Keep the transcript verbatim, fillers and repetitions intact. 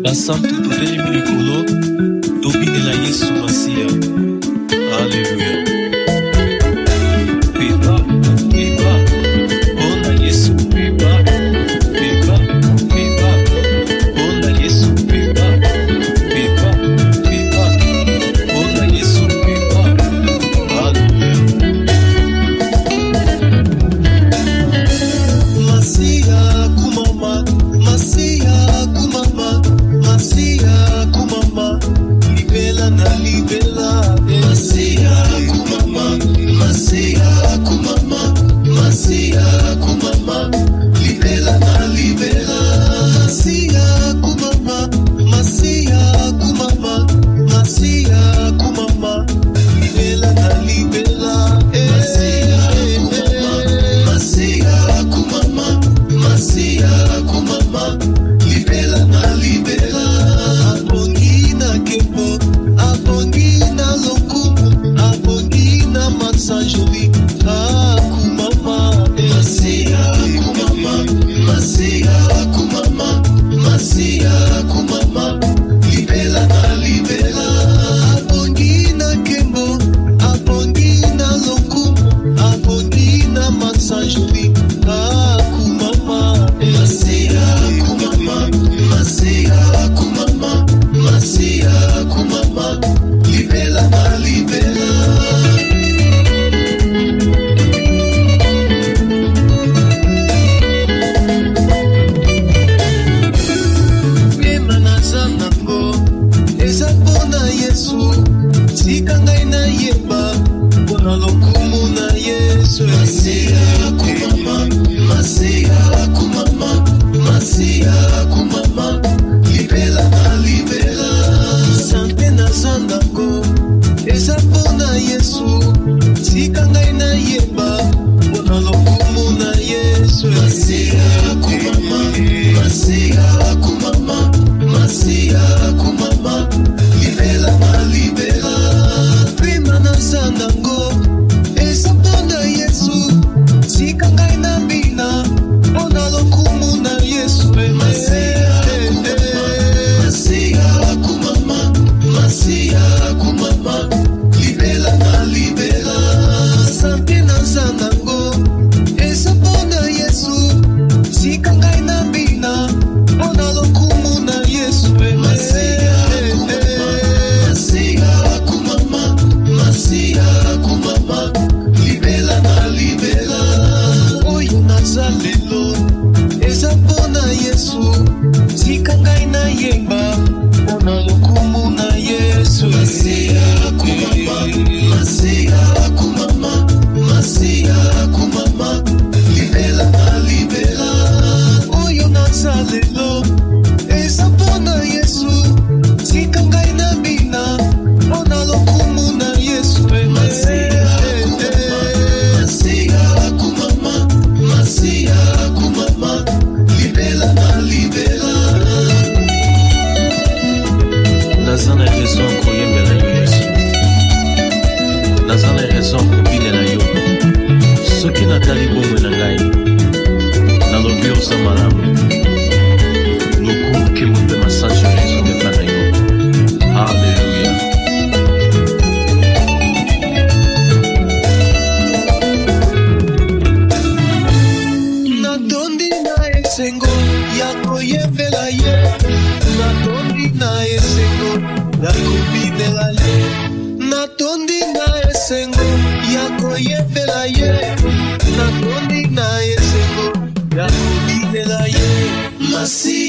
Basantu toteli milikolo, tobinela Yesu Masia. Alléluia. Peba, peba, bona Yesu peba, peba, peba, bona Yesu peba, peba, peba, bona Yesu peba. Alléluia. Masia kumama, Masia kumama, Masia kumama, libela na libela. Masia kumama, Masia kumama, Masia kumama, libela na libela. Masia kumama, Masia kumama, Masia kumama, libela na libela. Masia kumama, Masia kumama, Masia kumama, libela na libela. Abongina kebo, abongina lokumu, abongina matsajoli. Ah kumama, Masia kumama, Masia kumama, Masia kumama, libela na libela. Abongina kebo, abongina lokumu, abongina matsajoli. Ah kumama, Masia kumama, Masia kumama, Masia kumama, libela na libela. Ema naza nango, eza mpona Yesu, tika ngai na yeba, mpona lokumu na Yesu. Masia kumama, Masia kumama, Masia kumama, libela na libela. Sante naza nango, eza mpona Yesu, tika ngai na yeba, mpona lokumu na Yesu. Masia kumama, Masia kumama, Masia kumama, libela na libela. Prima naza nango, eza mpona Yesu, tika ngai na bina, mpona lokumu na Yesu. Masia kumama, Masia kumama, Masia kumama, libela na libela. Sante naza nango, eza mpona Yesu, tika ngai na bina, mpona lokumu na Yesu. Masia kumama, Masia kumama, Masia kumama, libela na libela. Oyo naza lelo, eza mpona Yesu, tika ngai na yemba, mpona lokumu na Yesu. Masia kumama, Masia kumama, Masia kumama, libela na libela. Oyo naza lelo, eza mpona Yesu, tika ngai na bina, mpona lokumu na Yesu. Masia kumama, Masia kumama, Masia kumama, libela na libela. Naza na raison koyembela yo Yesu, naza na raison kobinela yo. Soki natali bomoi na ngai, nalobi oza malamu. Lokumu nkemo mpe masanzo ezonga na yo. Alleluia. Natondi na esengo ya koyembela ye, natondi na esengo ya kobinela ye, natondi na esengo ya koyembela ye, natondi na esengo ya kobinela ye. Masia